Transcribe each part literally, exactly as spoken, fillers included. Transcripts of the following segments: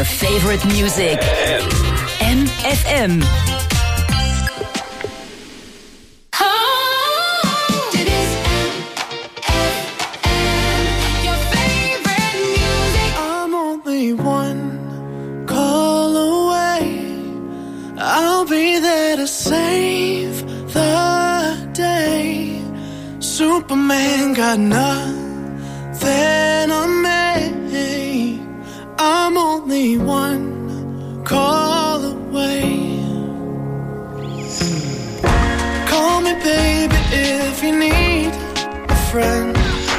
your favorite music. M F M. I'm only one call away. I'll be there to save the day. Superman got nothing on me. I'm only one call away. Call me baby if you need a friend.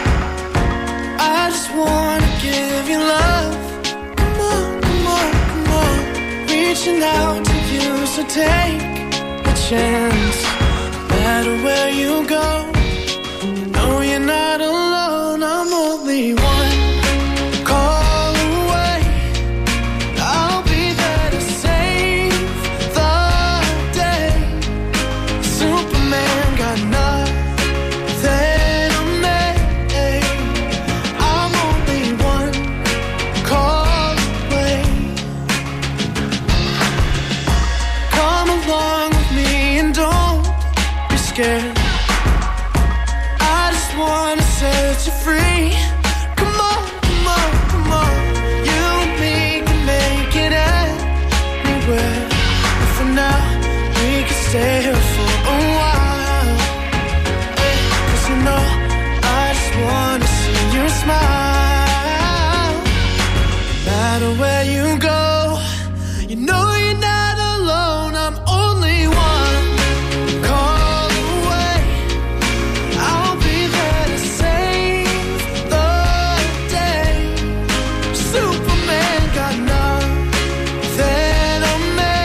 I just wanna give you love. Come on, come on, come on. Reaching out to you, so take a chance. No matter where you go, you know you're not alone. I'm only one call away. I'll be there to save the day. Superman got nothing on me. I'm only one call away. Come along with me and don't be scared. I just wanna set you free. Come on, come on, come on. You and me can make it anywhere. And for now, we can stay here for a while. Hey, 'cause you know, I just wanna see you smile. No matter where you go, you know you're not alone. I'm only one call away. I'll be there to save the day. Superman got nothing on me.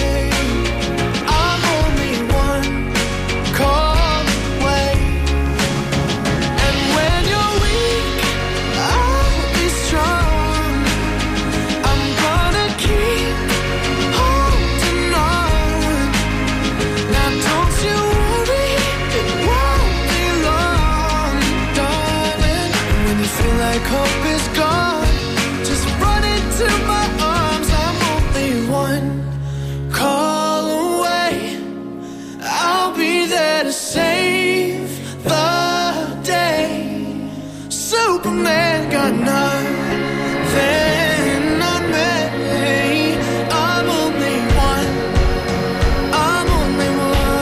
I'm only one call away. And when you're weak, I'll be strong. I'm gonna keep holding on. Now don't you worry, it won't be long, darling. And when you feel like hope is gone, just run into my arms. I'm only one call away. I'll be there to save the day. Superman got nothing on me. I'm only one. I'm only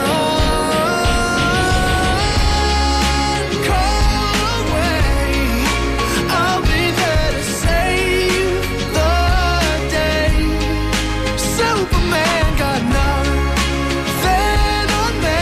one call away. I'll be there to save the day. Superman got nothing on me.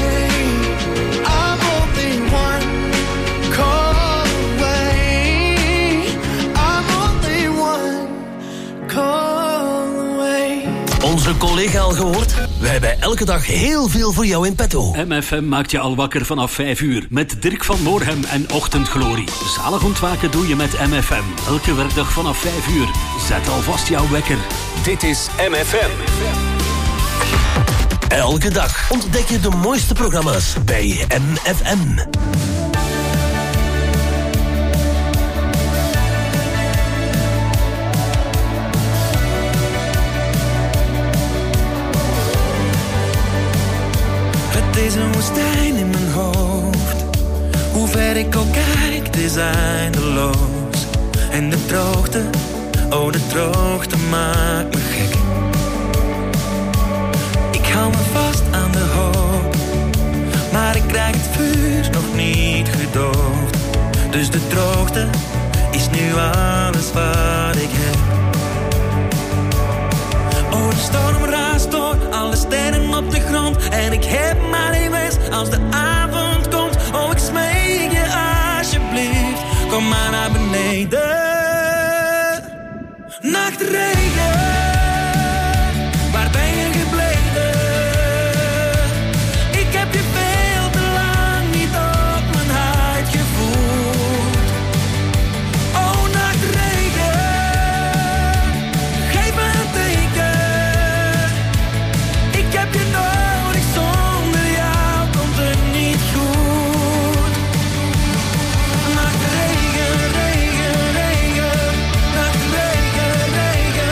I'm only one call away. I'm only one call away. Onze collega al gehoord? We hebben elke dag heel veel voor jou in petto. M F M maakt je al wakker vanaf vijf uur. Met Dirk van Moorhem en Ochtendglorie. Zalig ontwaken doe je met M F M. Elke werkdag vanaf vijf uur. Zet alvast jouw wekker. Dit is M F M. Elke dag ontdek je de mooiste programma's bij M F M. Het is een woestijn in mijn hoofd. Hoe ver ik ook kijk, het is eindeloos. En de droogte, oh de droogte maakt me gek. Ik hou me vast aan de hoop, maar ik krijg het vuur nog niet gedoofd. Dus de droogte is nu alles wat ik heb. Oh, de storm raast door, alle sterren op de grond. En ik heb maar één wens als de avond komt. Oh, ik smeek je alsjeblieft, kom maar naar beneden. Nachtregen, waar ben je gebleven? Ik heb je veel te lang niet op mijn huid gevoeld. Oh, nachtregen, geef me een teken. Ik heb je nodig, zonder jou komt het niet goed. Nachtregen, regen, regen, nachtregen, regen.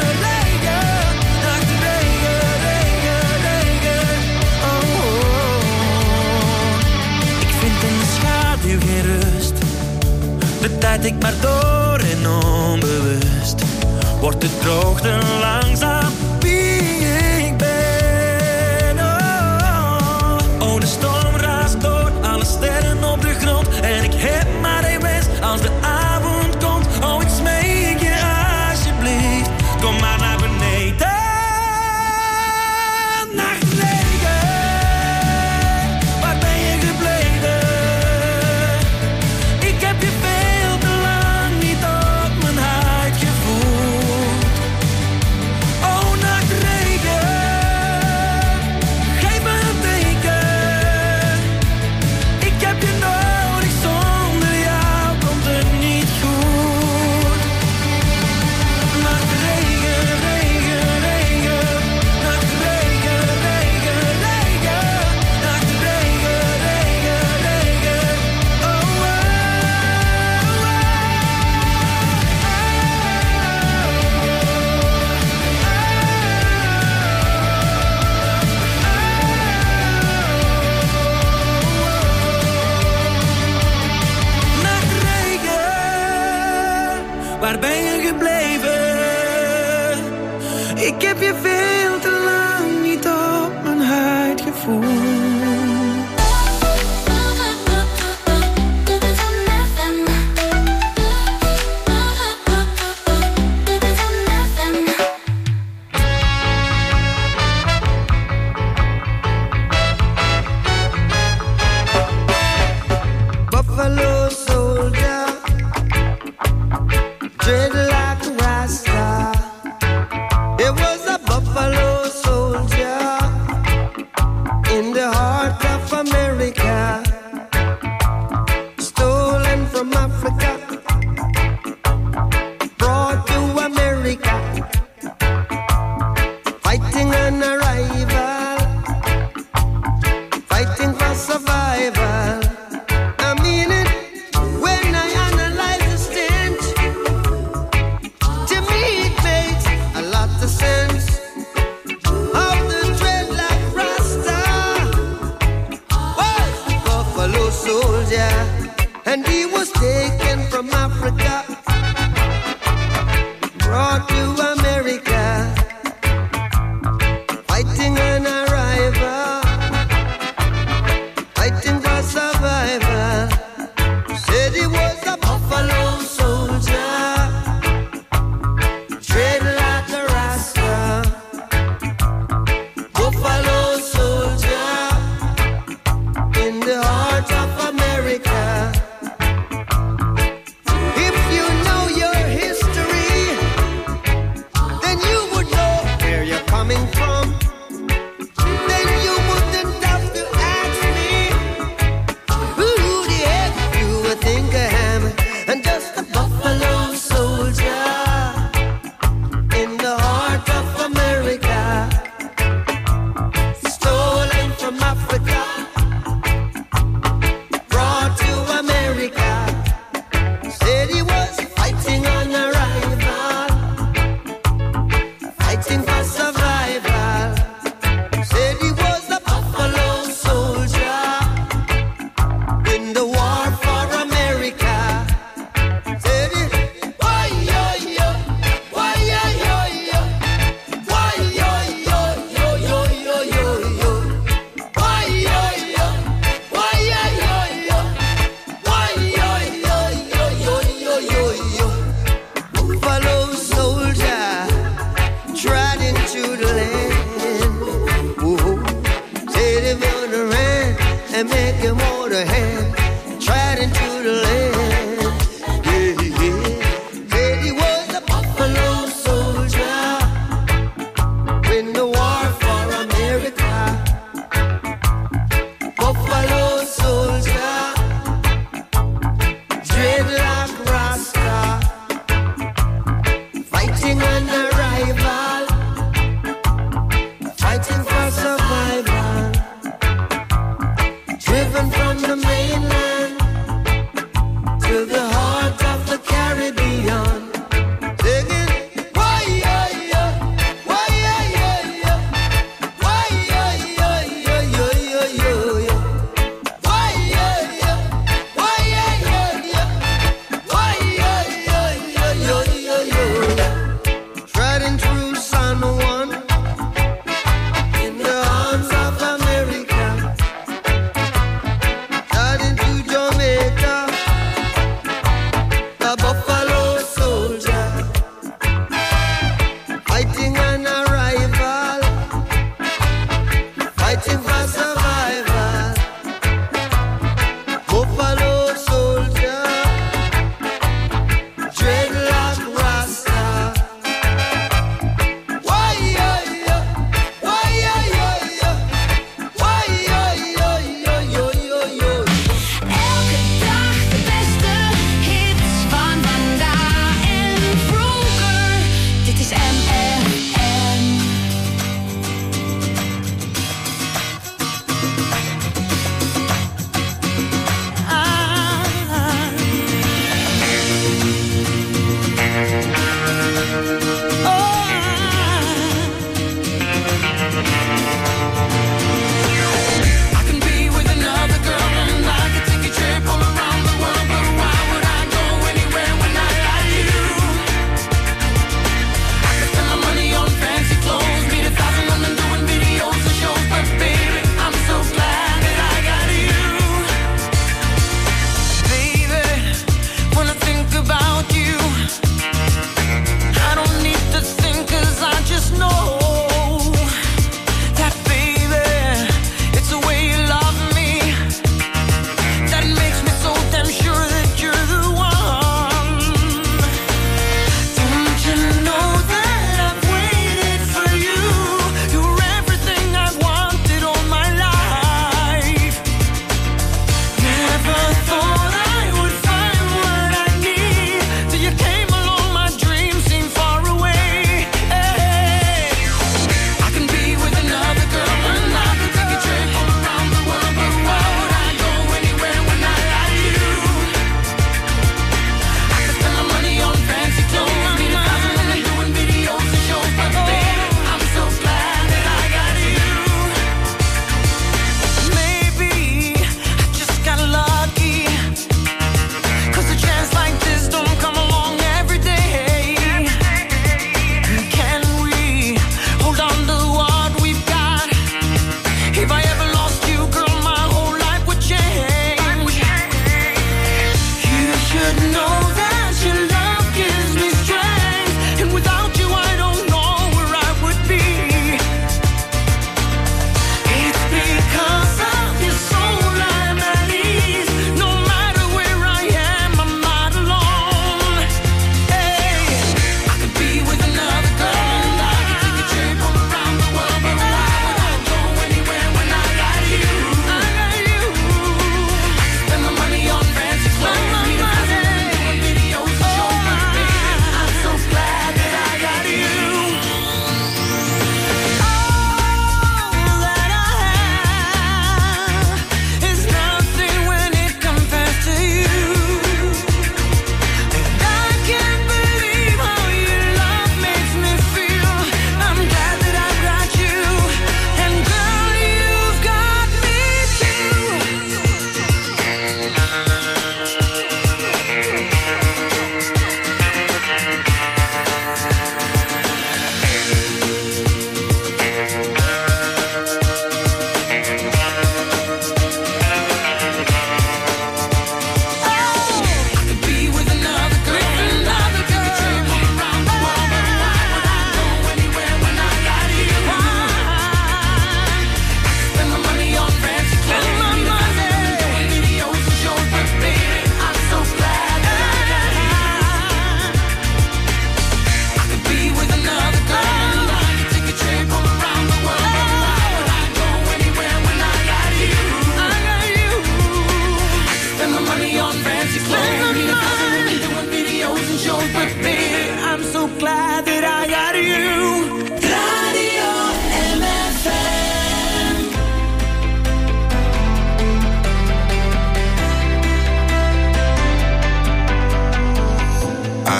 opnieuw geen rust. De tijd tikt maar door en onbewust wordt de droogte langzaam wie ik ben. Oh, oh, de storm raast door, alle sterren op de grond. En ik heb maar één wens als de avond komt. Oh, ik smeek je alsjeblieft, kom maar naar beneden. Nachtregen, waar ben je gebleven? Ik heb je veel te lang niet op mijn huid gevoeld. Oh, nachtregen, geef me een teken. Ik heb je nodig, zonder jou komt het niet goed. Nachtregen, regen, regen. Nachtregen, regen, regen. Nachtregen, regen, regen. Oh, oh, oh. Nachtregen, waar ben je gebleven? Ik heb je veel te lang niet op mijn huid gevoeld. Buffalo soldier, dread like a rasta. There was a buffalo soldier in the heart of America, stolen from Africa, brought to America, fighting an arrival, fighting for survival. I mean it when I analyze the stench. To me it makes a lot of sense. Of the dreadlock Rasta was a buffalo soldier, and he was taken from Africa, brought to America, fighting an arrival, fighting for survival. Said he was a buffalo soldier, tread like a rasta. Buffalo soldier in the heart of America. If you know your history, then you would know where you're coming from. Then you wouldn't have to ask me who the heck you would think I am. I'm just a buffalo soldier in the heart of America, stolen from Africa, brought to America. Said he was fighting on arrival, fighting for survival. Said he was a buffalo soldier in the war for America. Said he, why yo yo, why yo yo yo, why yo yo yo yo yo yo yo, why yo yo, why yo yo yo, why yo yo yo yo yo yo yo. Buffalo soldier trod into the land. Whoa. Said he gonna run and make him hold a hand. Trod into the land. Yeah, yeah. Said he was a buffalo soldier in the war for America. Buffalo soldier, dreadlock Rasta, fighting an arrival, fighting for survival, driven from the mainland,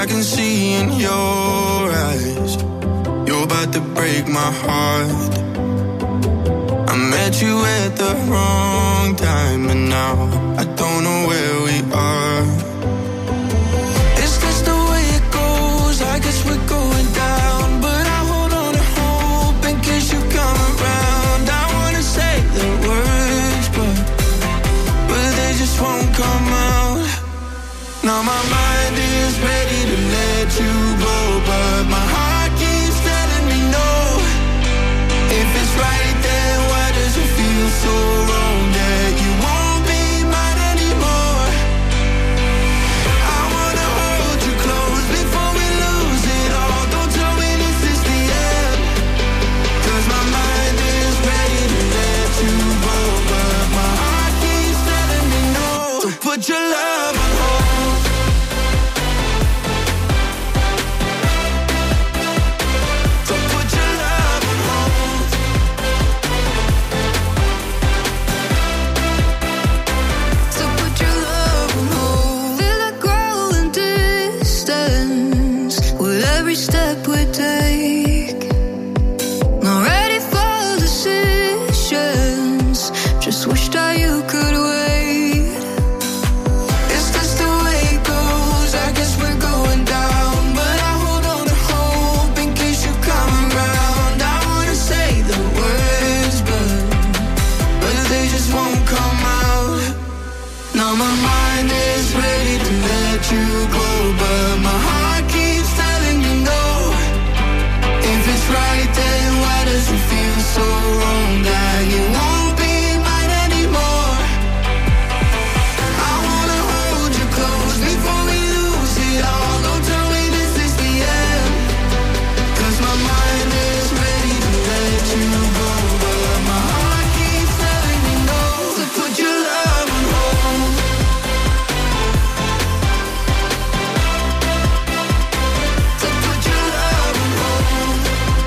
I can see in your eyes. You're about to break my heart. I met you at the wrong time, and now I don't know where we are. Is this the way it goes? I guess we're going down, but I hold on to hope in case you come around. I wanna say the words, but but they just won't come out. Now my mind is ready to let you go, but my heart keeps telling me no. If it's right, then why does it feel so wrong that you won't be mine anymore? I wanna hold you close before we lose it all. Don't tell me this is the end, 'cause my mind is ready to let you go, but my heart keeps telling me no. So put your love on hold. So put your love on hold. So put your love on hold. Feel it growing distance with every step we take. Not ready for decisions. Just wish that you could wait. Is this the way it goes? I guess we're going down, but I hold on to hope in case you come around. I wanna say the words, but but they just won't come out. Now my mind is ready to let you go, but my heart keeps telling me no. If it's right, then why does it feel so wrong that you won't be mine anymore? I wanna hold you close before we lose it all. Don't tell me this is the end, 'cause my mind is ready to let you go, but my heart keeps telling me no. So put your love on hold. So put your love on hold.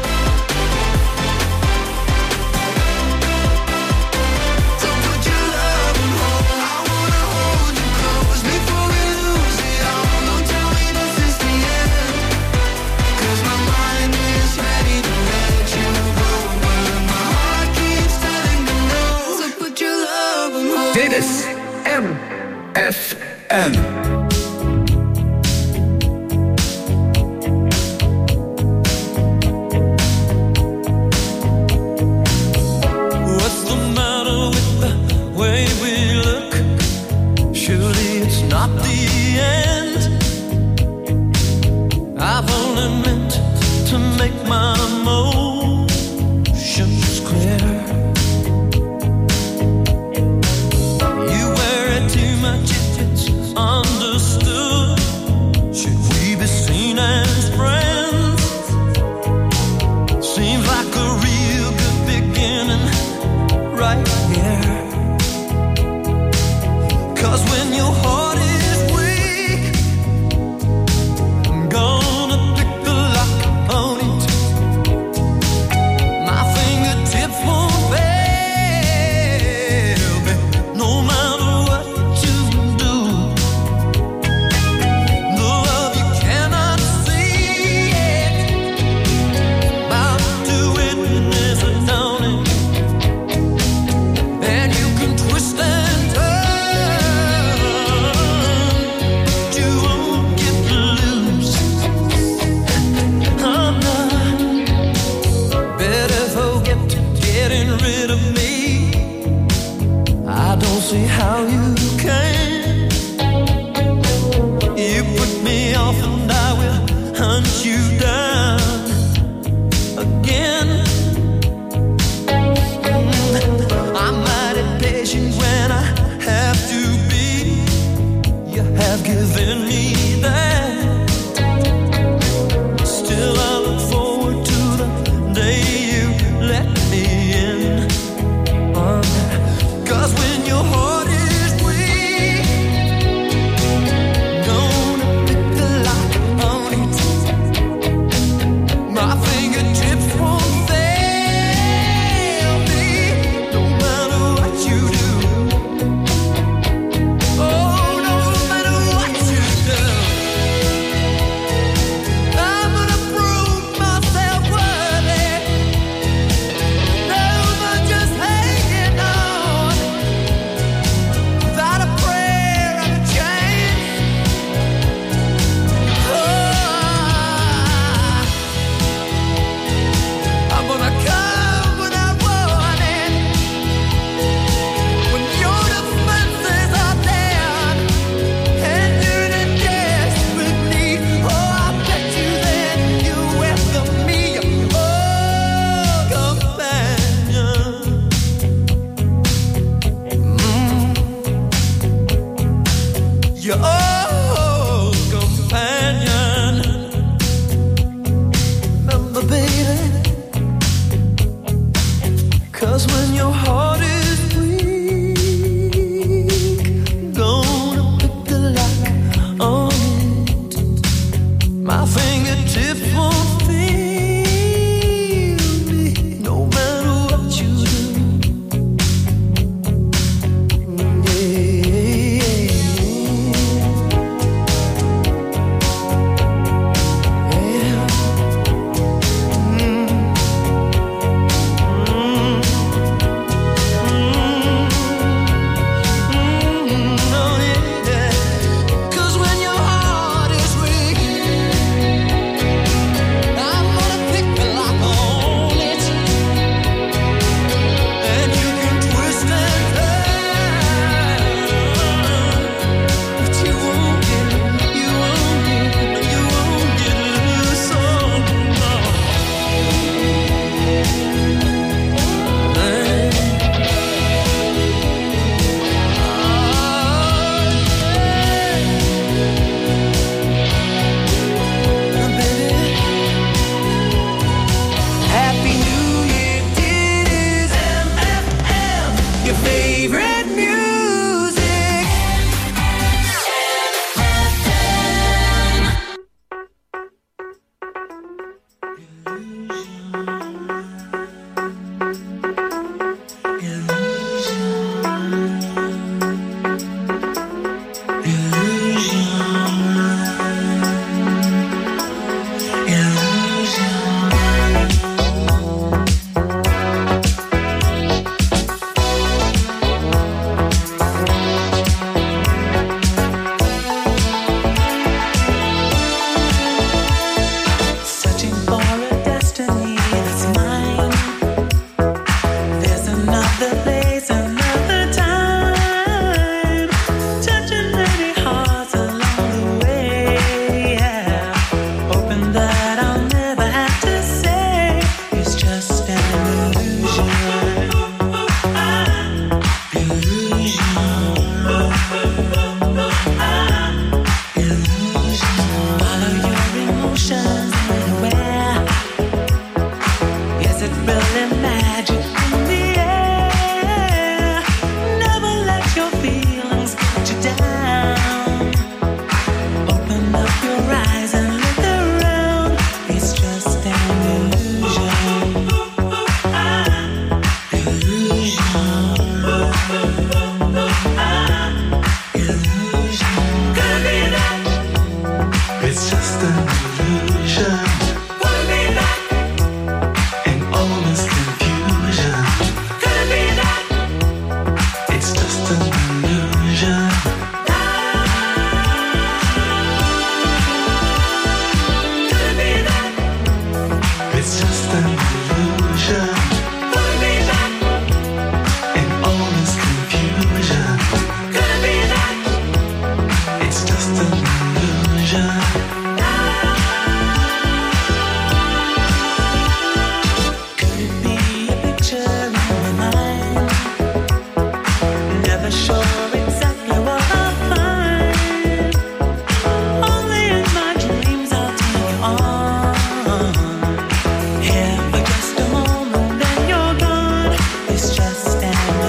So put your love on hold. I wanna hold you close before we lose it all. Don't tell me this is the end, 'cause my mind is ready to let you go, but my heart keeps telling me no. So put your love on hold. Dit is M F M. What's the matter with the way we look? Surely it's not the end. I've only meant to make my emotions clear. You worry too much if it's understood. Should we be seen as friends? Seems like a real good beginning right here. 'Cause when your heart is weak, I'm gonna pick the lock on it. My fingertips won't fail me, no matter what you do. The love you cannot see it, about to witness a dawning. And you can twist and turn, but you won't get loose. I'm not better forget getting rid of me. I don't see how you can. You put me off and I will hunt you down again. I'm mighty patient when I have to be. You have given me that. Still I look forward to the day you let me in. Um, 'Cause when your heart is weak, gonna pick the lock on it. My fingertips won't fail me, no matter what you do. Oh, no matter what you do. your old companion. Remember, baby, 'cause when your heart is weak, gonna pick the lock on it. My fingertips won't feel me, no matter what you do.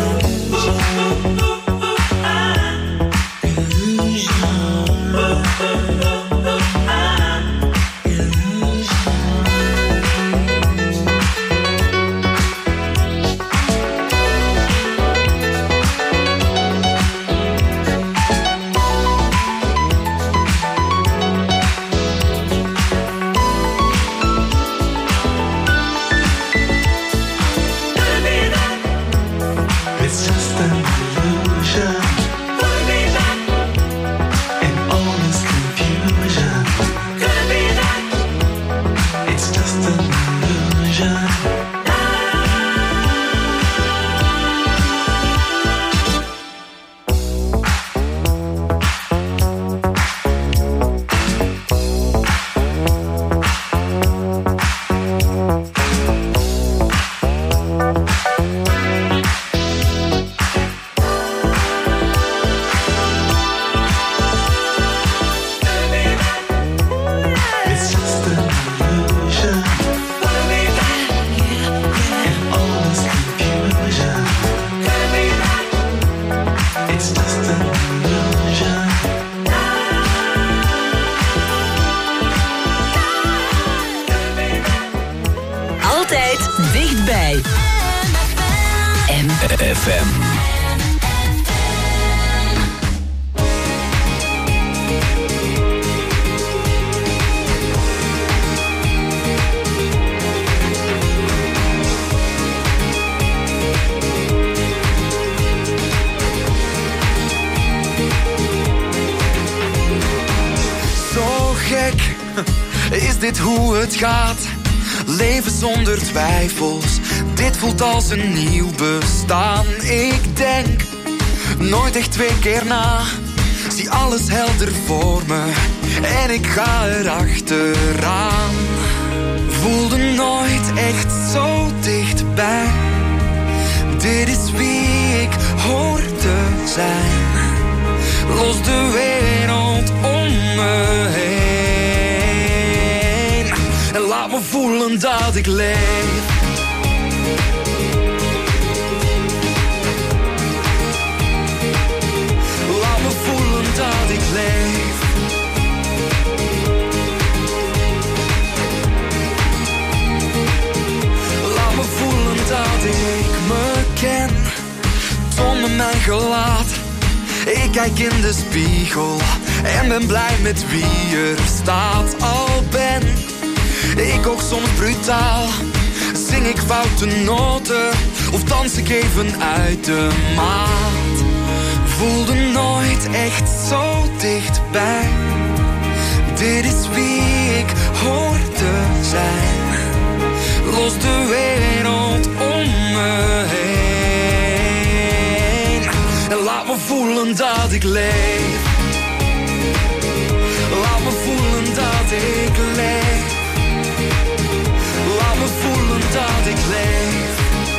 Illusion. F M. Is dit hoe het gaat? Leven zonder twijfels. Dit voelt als een nieuw bestaan. Ik denk nooit echt twee keer na. Zie alles helder voor me en ik ga erachteraan. Voelde nooit echt zo dichtbij. Dit is wie ik hoor te zijn. Los de wereld om me heen. En laat me voelen dat ik leef. Laat me voelen dat ik leef. Laat me voelen dat ik me ken. Toon me mijn gelaat. Ik kijk in de spiegel en ben blij met wie er staat. Al ben ik ook soms brutaal, zing ik foute noten of dans ik even uit de maat. Voelde nooit echt zo dichtbij. Dit is wie ik hoor te zijn. Los de wereld om me heen. En laat me voelen dat ik leef. Laat me voelen dat ik leef. Laat me voelen dat ik leef.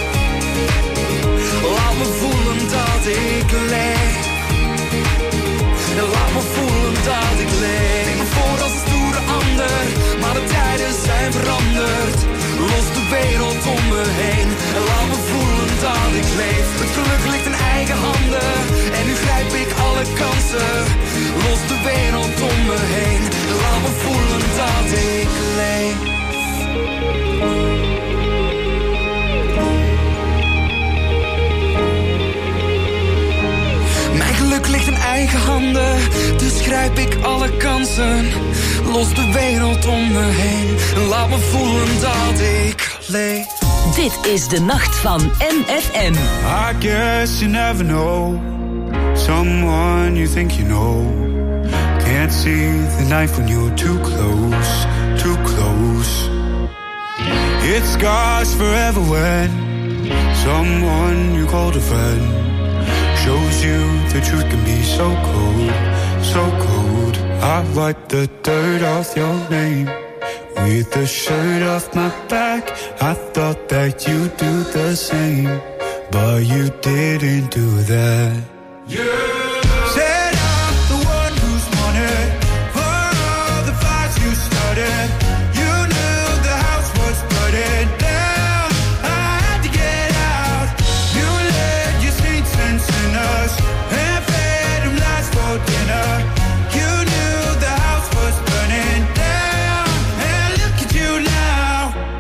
Laat me voelen dat ik leef. En laat me voelen dat ik leef. Ik me voor als een stoere ander, maar de tijden zijn veranderd. Los de wereld om me heen. En laat me voelen dat ik leef. Het geluk ligt in eigen handen. En nu grijp ik alle kansen. Los de wereld om me heen. En laat me voelen dat ik leef. Mijn geluk ligt in eigen handen, dus grijp ik alle kansen. Los de wereld om me heen en laat me voelen dat ik leef. Dit is de nacht van M F M. I guess you never know someone you think you know. Can't see the knife when you're too close, too close. It scars forever when someone you called a friend shows you the truth can be so cold, so cold. I wipe the dirt off your name with the shirt off my back. I thought that you'd do the same, but you didn't do that. Yeah. Said I'm the one who's wanted for all the fights you started. You knew the house was burning down. I had to get out. You let your sweet sense in us and fed them lies for dinner. You knew the house was burning down. And look at you now.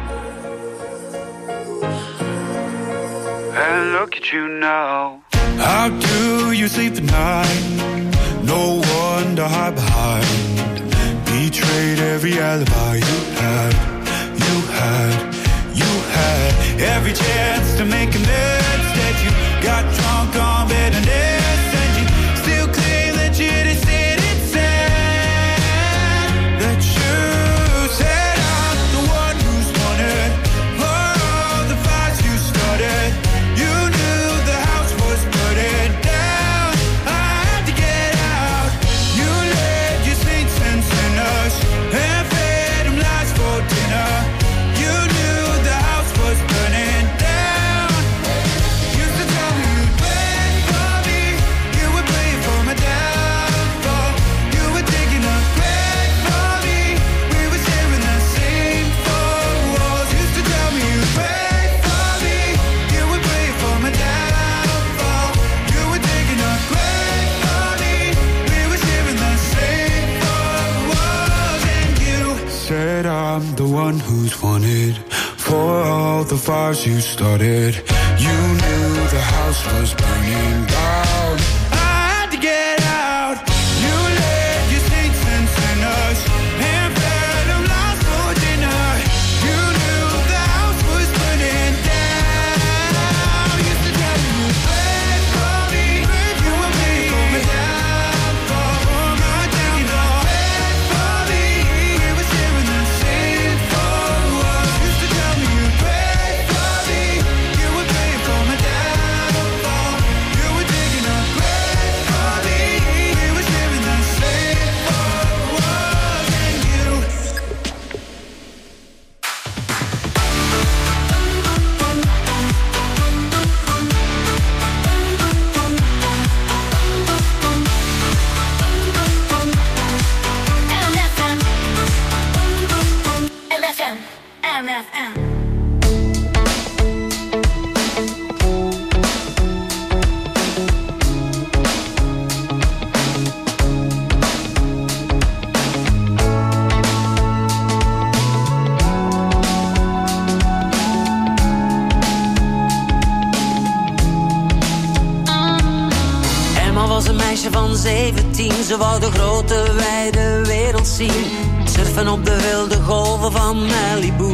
And look at you now. How do you sleep at night? No one to hide behind. Betrayed every alibi you had, you had, you had. Every chance to make amends that you got drunk on bed and and you still claim that you didn't say it said that you said I'm the one who's wanted for all the fights you started. You knew the house was burning down. I had to get out. You let your saints sense in us and fed them lies for dinner. You knew the house was burning down. Used to tell me you'd wait for me. You would play for my downfall. You were digging a grave for me. We were sharing the same four walls. Used to tell me you'd wait for me. You would play for my downfall. You were digging a grave for me. We were sharing the same four walls. And you said I'm the one who's wanted for all the fires you started. You knew the house was burning down. I had to get out. You led your saints and sinners and fed them lost for dinner. You knew the house was burning down. You used to tell me you prayed for me. You were praying for my downfall, for my downfall. Prayed for me. You were sharing the same for us. You used to tell me you prayed for me. You were praying for my downfall. You were digging a grave for me. You were sharing the same for us and you. M F M, M F M. Emma was een meisje van zeventien, ze wou de grote wijde wereld zien. Surfen op de wilde golven van Malibu.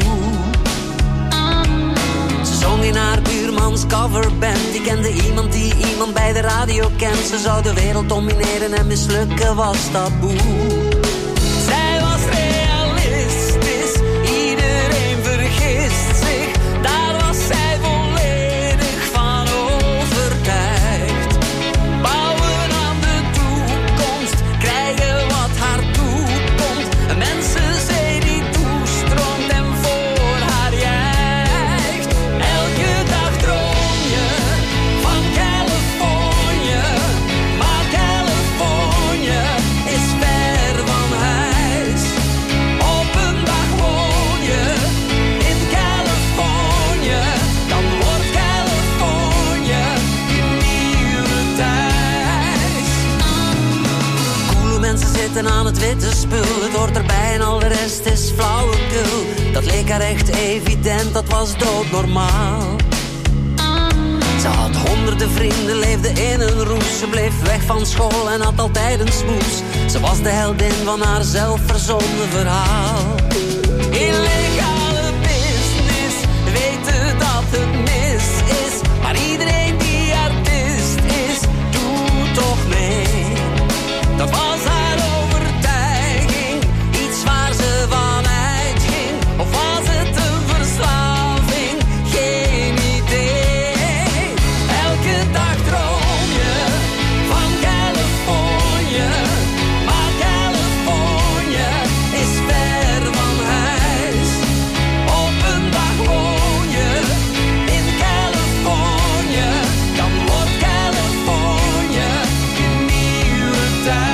Ze zong in haar buurmans coverband. Die kende iemand die iemand bij de radio kent. Ze zou de wereld domineren en mislukken was taboe. Zij was realistisch, iedereen vergist zich. Daar was zij volledig van overtuigd. Bouwen aan de toekomst, krijgen wat haar toekomt. Een mensenzee die toestroomt en voor haar juicht. Elke dag droom je van Californië, maar Californië is ver van huis. Op een dag woon je in Californië, dan wordt Californië je nieuwe thuis. Coole mensen zitten aan het witte spul, het hoort erbij en al de rest is flauwekul. Dat leek haar echt evident, dat was doodnormaal. Ze had honderden vrienden, leefde in een roes. Ze bleef weg van school en had altijd een smoes. Ze was de heldin van haar zelfverzonnen verhaal. Illegale business, weten dat het mis is. Maar iedereen die artiest is, doet toch mee. Dat was haar overtuiging, iets waar ze van uitging. Of was het een verslaving? Geen idee. Elke dag droom je van Californië, maar Californië is ver van huis. Op een dag woon je in Californië, dan wordt Californië je nieuwe thuis.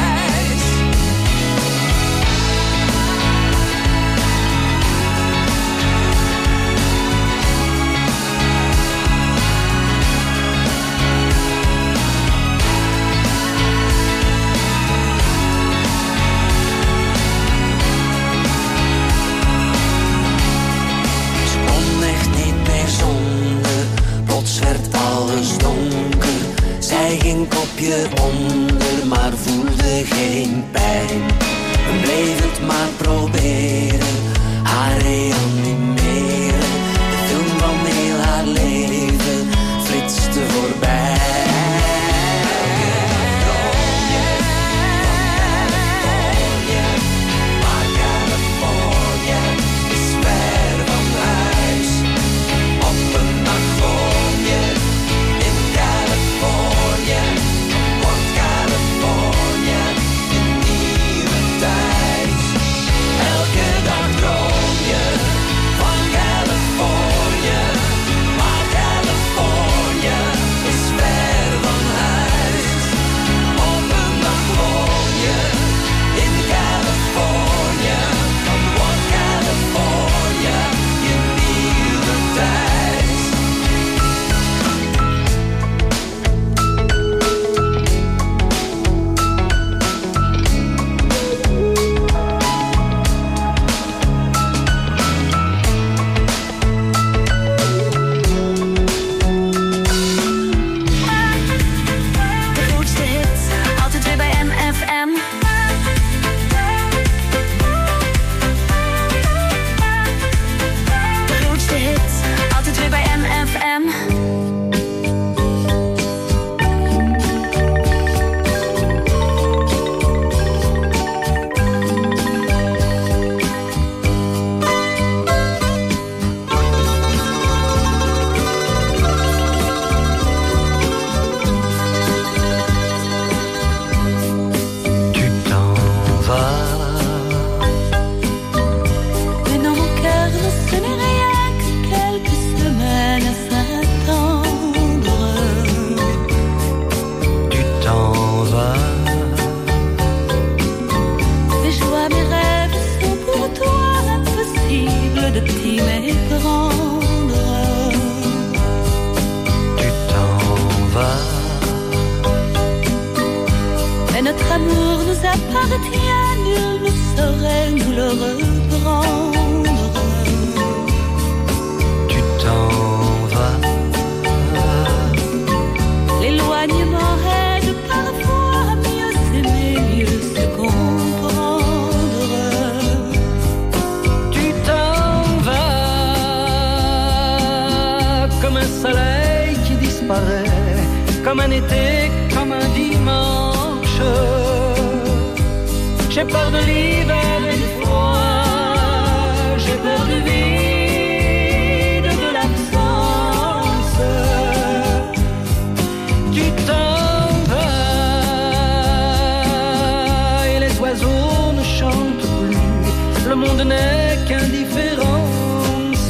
Ze kon echt niet meer zonder, plots werd alles donker. Zij ging kopje onder, maar voelde geen pijn. We bleven het maar proberen, haar reanimeren. De film van heel haar leven flitste voorbij. Maar Californië is ver van huis. Op een dag woon je in Californië, wordt Californië je nieuwe thuis. Elke dag appartient, nul ne saurait nous le reprendre. Tu t'en vas. L'éloignement aide parfois à mieux s'aimer, mieux se comprendre. Tu t'en vas comme un soleil qui disparaît, comme un été, comme un dimanche. J'ai peur de l'hiver et du froid, j'ai peur du vide, de l'absence. Tu t'en vas et les oiseaux ne chantent plus, le monde n'est qu'indifférence.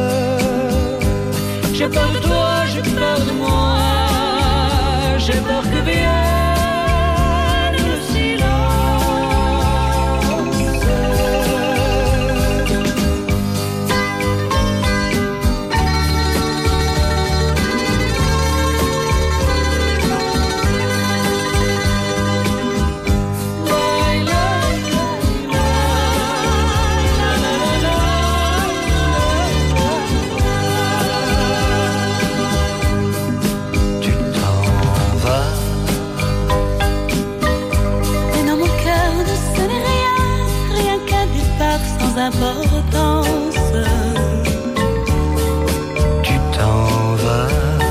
J'ai peur de toi, j'ai peur de moi, j'ai peur que vienne le silence. Tu t'en vas. Mais dans mon cœur ne sonnait rien, rien qu'un départ sans importance. Tu t'en vas.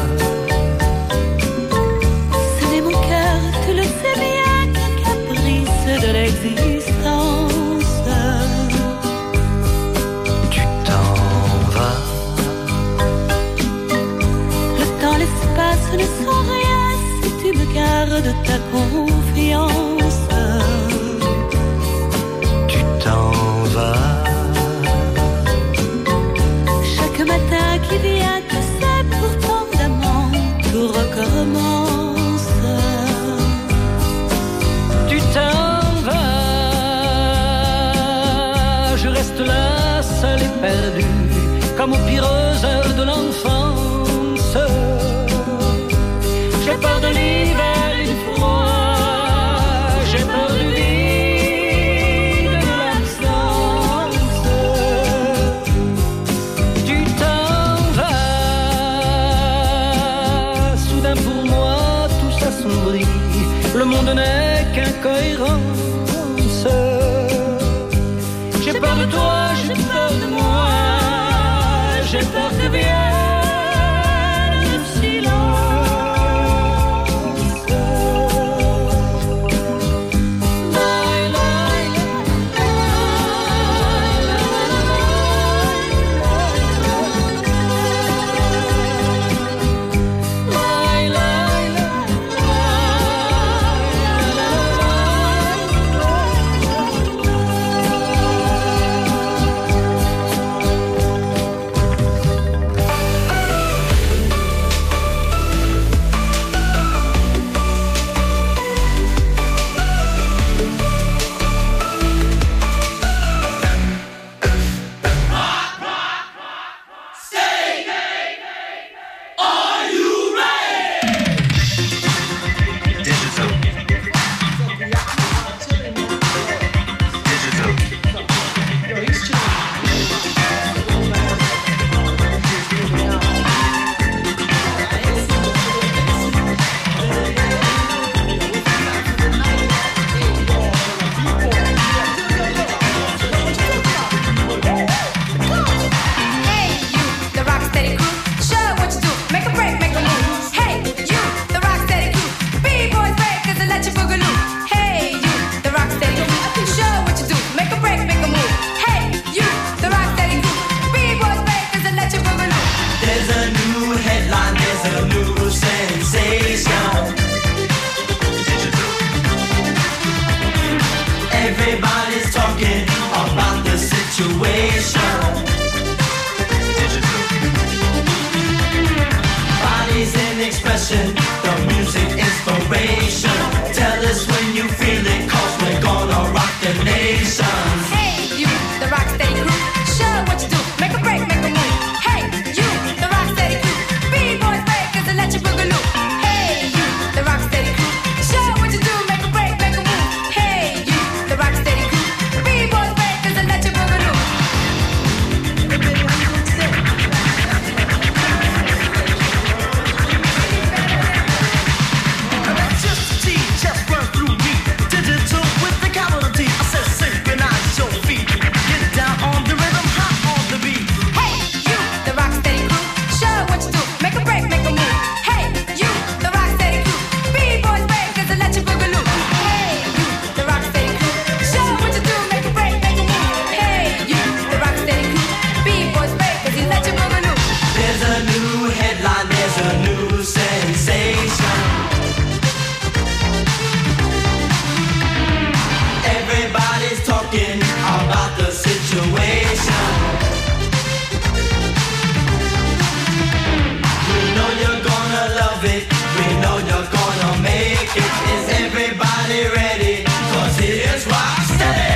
Ce n'est mon cœur, tu le sais bien, qu'un caprice de l'existence. Tu t'en vas. Le temps, l'espace ne sont rien si tu me gardes ta confiance. Tu t'en vas. Chaque matin qui vient, tu sais, pourtant d'amant, tout recommence. Tu t'en vas. Je reste là, seul et perdu, comme aux pires heures de l'enfance. J'ai peur de l'hiver et du froid, j'ai peur du vide, de l'absence. Tu t'en vas. Soudain pour moi tout s'assombrit, le monde n'est qu'incohérence. J'ai peur de toi, j'ai peur de moi, j'ai peur que vienne le silence. Hey, you, everybody's talking about the situation. We know you're gonna love it, we know you're gonna make it. Is everybody ready? Cause here's Rocksteady.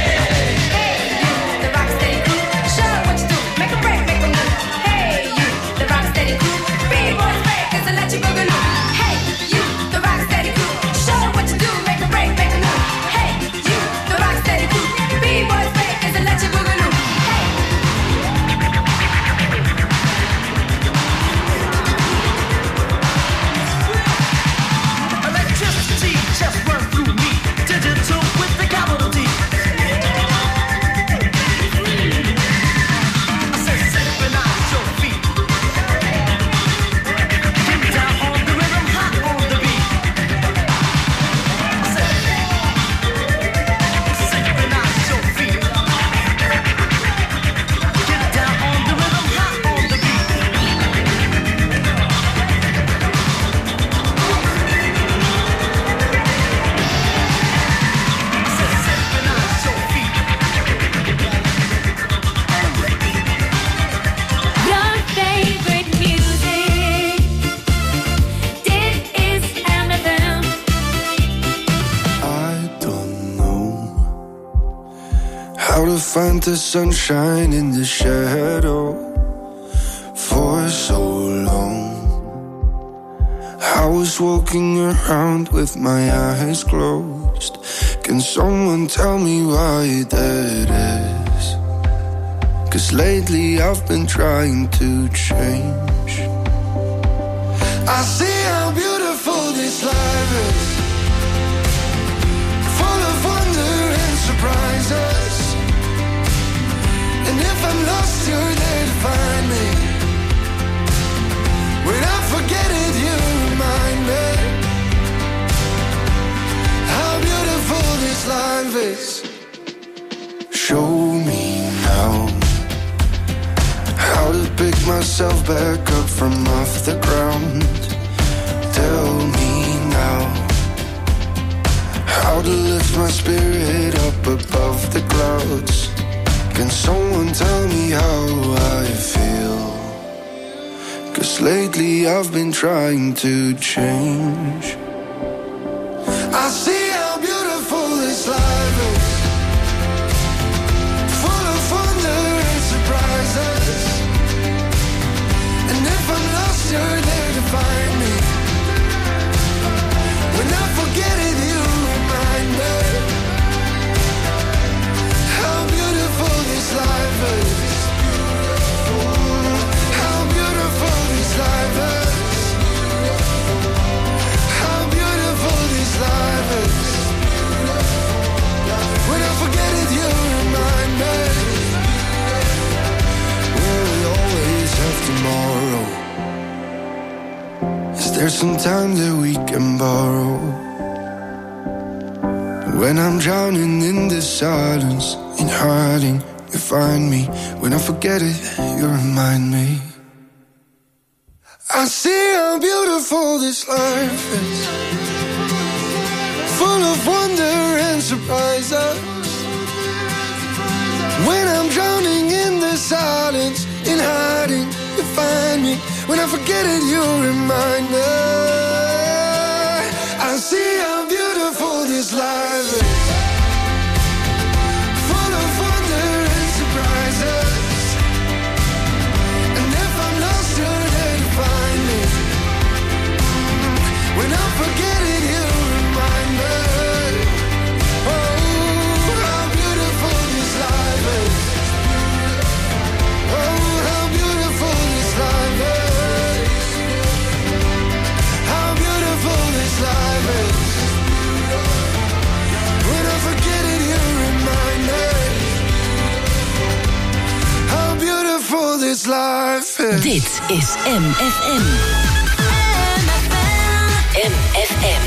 Find the sunshine in the shadow for so long. I was walking around with my eyes closed. Can someone tell me why that is? Cause lately I've been trying to change. I see how beautiful this life is, full of wonder and surprises. And if I'm lost, you're there to find me. When I forget it, you remind me how beautiful this life is. Show me now how to pick myself back up from off the ground. Tell me now how to lift my spirit up above the clouds. Can someone tell me how I feel? Cause lately I've been trying to change. I see how beautiful this life is, full of wonder and surprises. And if I'm lost, you're there to find me. When I forget it, you remind me how beautiful this life is. How beautiful this life is. How beautiful this life is. When I forget it, you remind me. Will we always have tomorrow? Is there some time that we can borrow? When I'm drowning in the silence, in hiding, you find me. When I forget it, you remind me. I see how beautiful this life is, full of wonder and surprises. When I'm drowning in the silence, in hiding, you find me. When I forget it, you remind me. I see how beautiful this life is, full of wonder and surprises. And if I'm lost, you're there to find me. When I forget it, you remind me. Oh, how beautiful this life is. Oh, how beautiful this life is. How beautiful this life is. When I forget it, you remind me how beautiful this life is. Dit is M F M. M F M.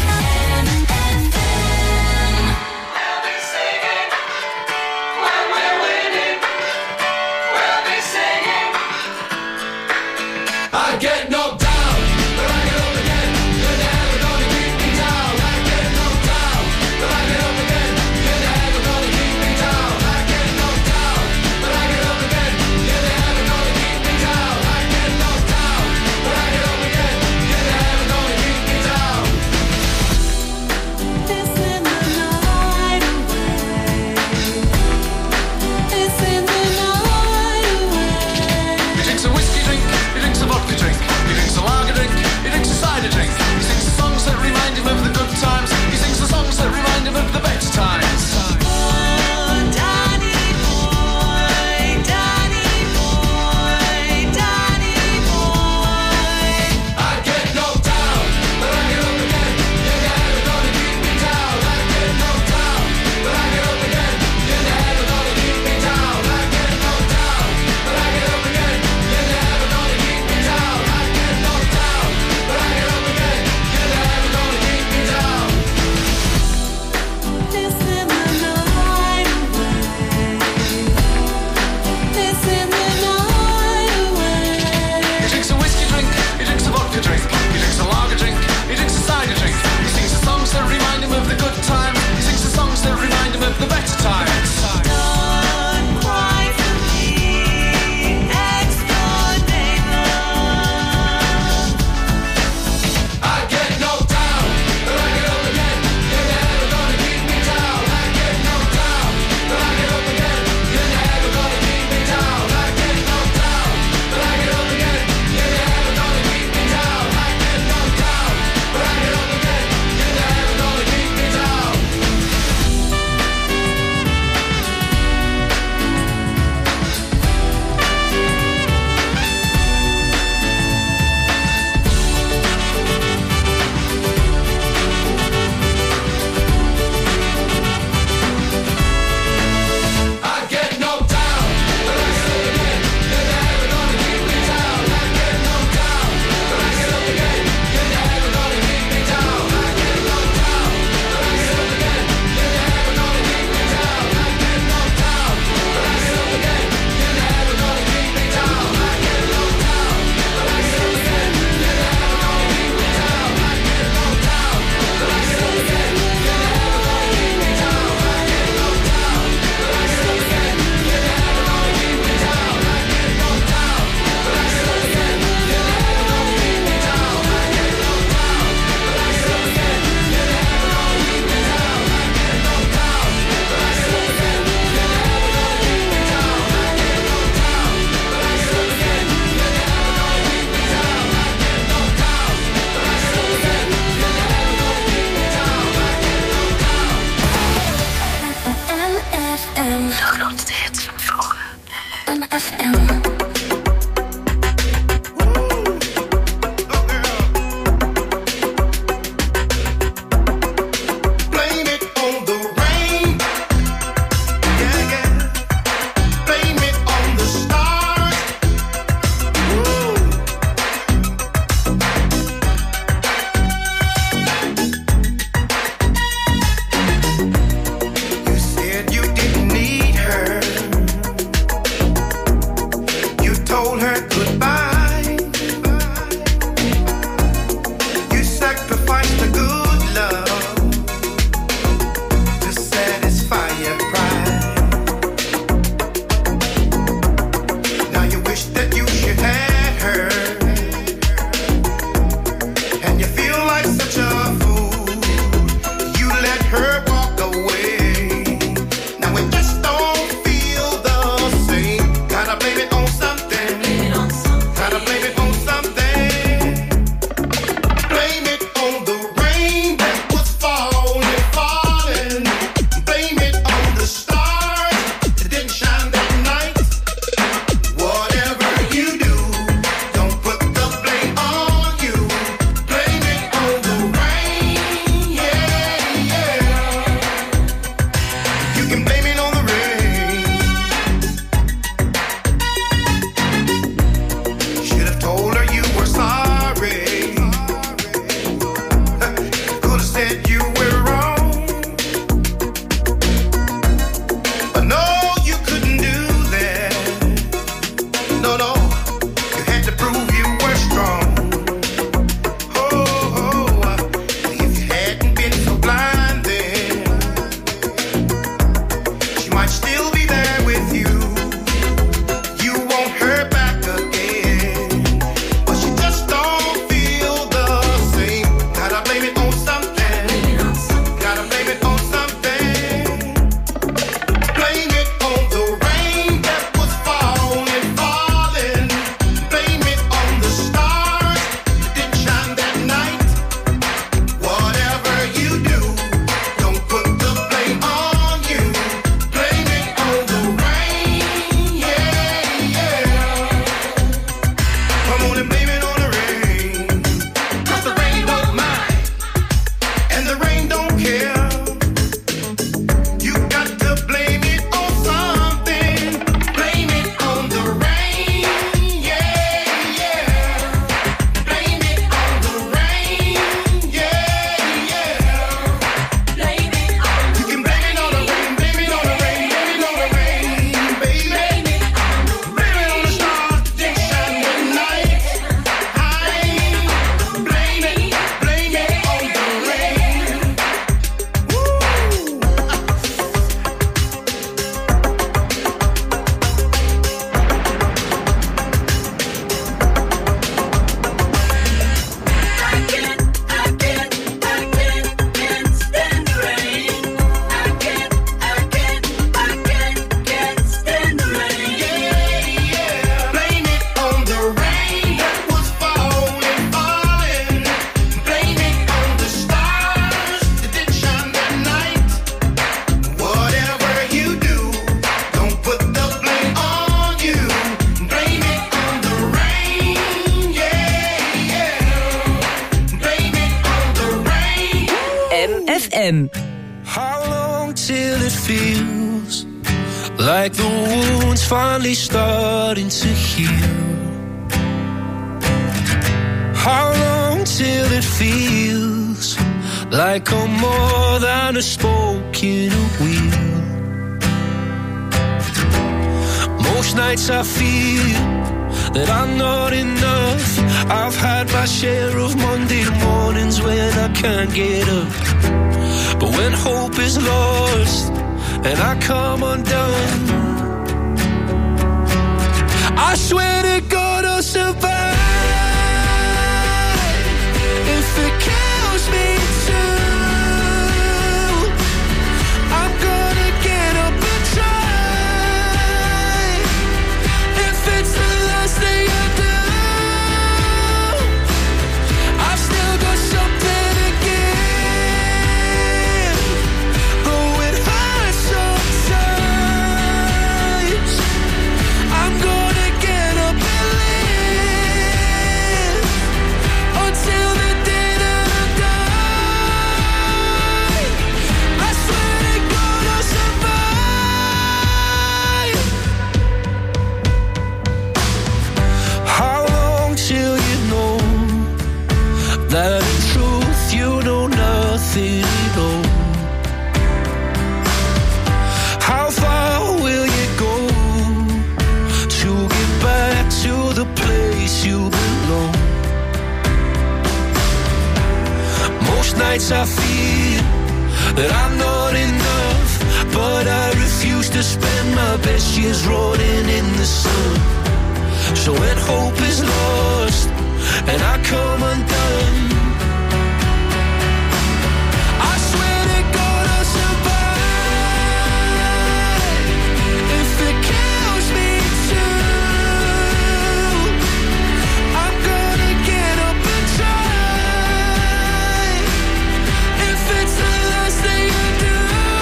I get knocked down, but I get up again. You're never gonna keep me down. I get knocked down, but I get up again. You're never gonna keep better times. M. How long till it feels like the wound's finally starting to heal? How long till it feels like I'm more than a spoke in a wheel? Most nights I feel that I'm not enough. I've had my share of Monday mornings when I can't get up. But when hope is lost and I come undone, I swear to God I'll survive. If it kills me too, I'm gonna get up and try. If it's the last thing I do, I've still got something to give. Though it hurts sometimes, I'm gonna get up and live until the day that I die. I swear to God I'll survive. How long till you know that in truth you know nothing at all? How far will you go to get back to the place you belong? Most nights I feel that I'm not enough, but I refuse to spend my best years rolling in the sun. So when hope is lost and I come undone, I swear to God I'll survive. If it kills me too, I'm gonna get up and try. If it's the last thing I do,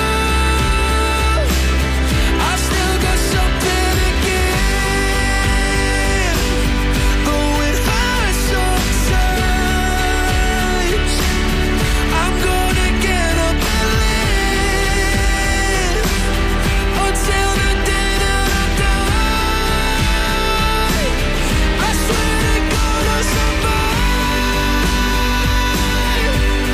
I've still got something to give. Though it hurts sometimes, I'm gonna get up and live until the day that I die. I swear to God I'll survive.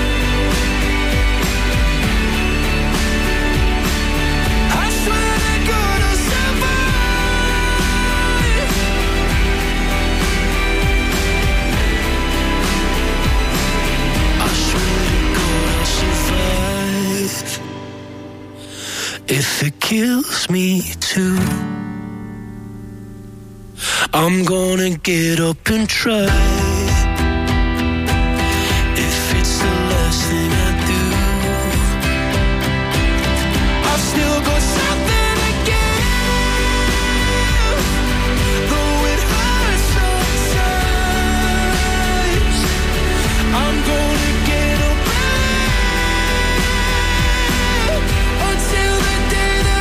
I swear to God I'll survive. I swear to God I'll survive. If it kills me too, I'm gonna get up and try.